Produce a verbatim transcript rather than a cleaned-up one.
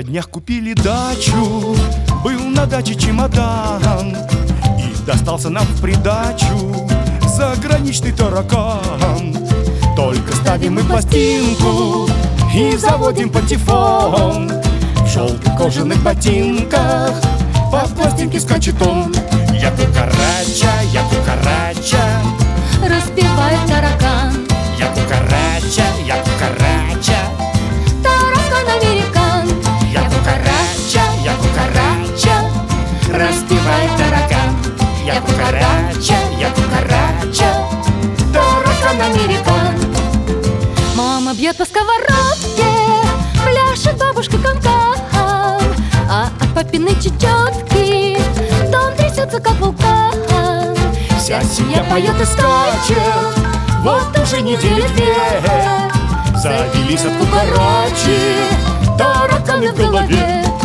На днях купили дачу, был на даче чемодан, и достался нам в придачу заграничный таракан. Только ставим мы пластинку и заводим патефон. В желтых кожаных ботинках по пластинке скачет он. Я кукарача, я кукарача, распевает таракан. я кукарача, я кукарача, Таракан-американ. я кукарача, я кукарача, распевает таракан. Я кукарача, я кукарача, Таракан-американ. Мама бьет по сковородке, пляшет бабушка канкан, а от папиной чечетки дом трясется, как вулкан. вся семья поет и скачет, вот уже недели две. Завелись от кукарачи тараканы в голове.